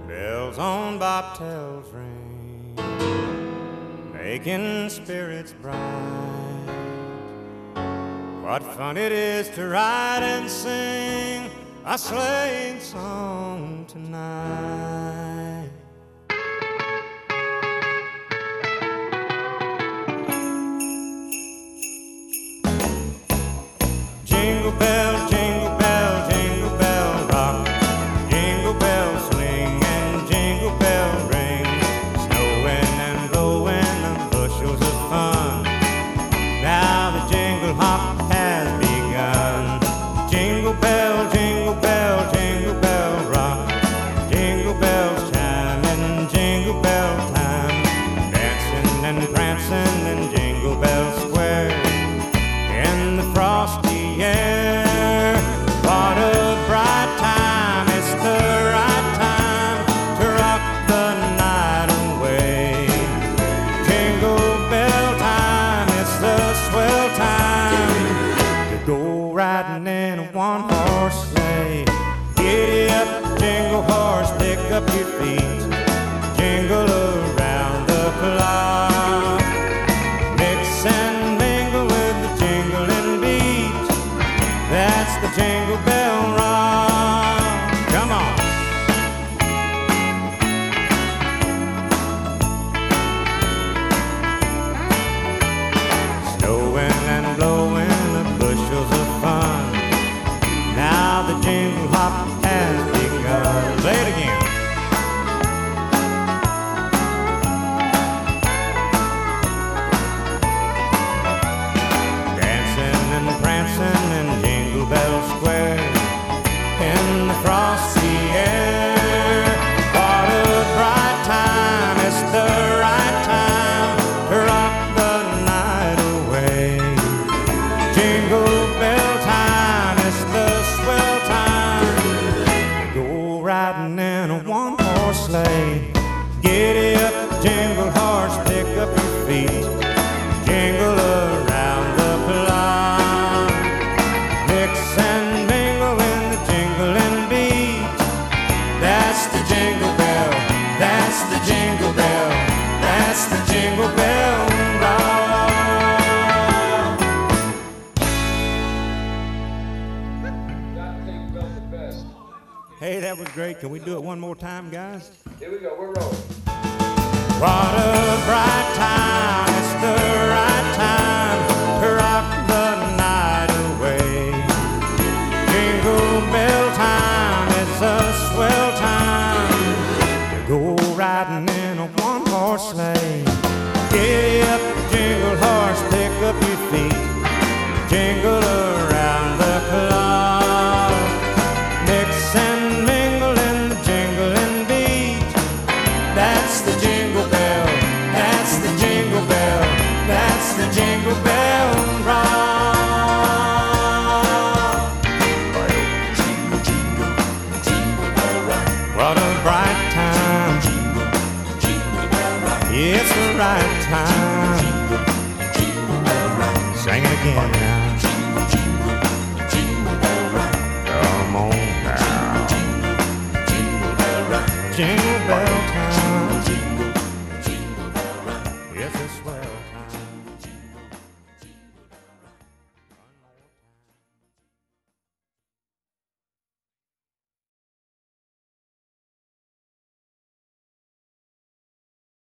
bells on bobtails ring, making spirits bright. What fun it is to ride and sing a sleighing song tonight. Jingle bell, jingle bell, jingle bell rock. Jingle bell swing and jingle bell ring. Snowing and blowing and bushels of fun. Now the jingle hop has begun. Jingle bell, jingle bell, jingle bell rock. Jingle bells chiming, jingle bell time. Dancing and prancing in Jingle Bell Square. In the frosty air, what a bright time. It's the right time to rock the night away. Jingle bell time, it's the swell time to go riding in a one-horse sleigh. Giddy up, jingle horse, pick up your feet. Jingle around the clock. Mix and mingle with the jingling beat. That's the Jingle Bell Rock. Come on. Snowing and blowing the bushels of fun. Now the jingle hop has begun. Play it again. Dancing and prancing in Jingle Bell Square. In the frosty air, what a bright time. It's the right time to rock the night away. Jingle bell time, it's the swell time to go riding in a one-horse sleigh. Giddy up, jingle horse, pick up your feet. Jingle around the clock. Mix and mingle in the jingling beat. That's the Jingle Bell, that's the Jingle Bell, that's the Jingle Bell Rock. Hey, that was great. Can we do it one more time, guys? Here we go, we're rolling. What a bright time, it's the right time to rock the night away. Jingle bell time, it's a swell time to go riding in a one-horse sleigh. Giddy up, jingle horse, pick up your feet. Jingle around the clock. Mix and mingle in the jingling beat. That's the Jingle Bell, that's the Jingle Bell, that's the Jingle Bell Rock. Jingle, jingle, jingle bell rock. What a bright time, Jingle, jingle bell rock. it's the right time. Jingle, jingle bell rock. Sing it again now, Jingle, jingle, jingle bell rock. come on now. Jingle, jingle bell rock. Jingle bell time.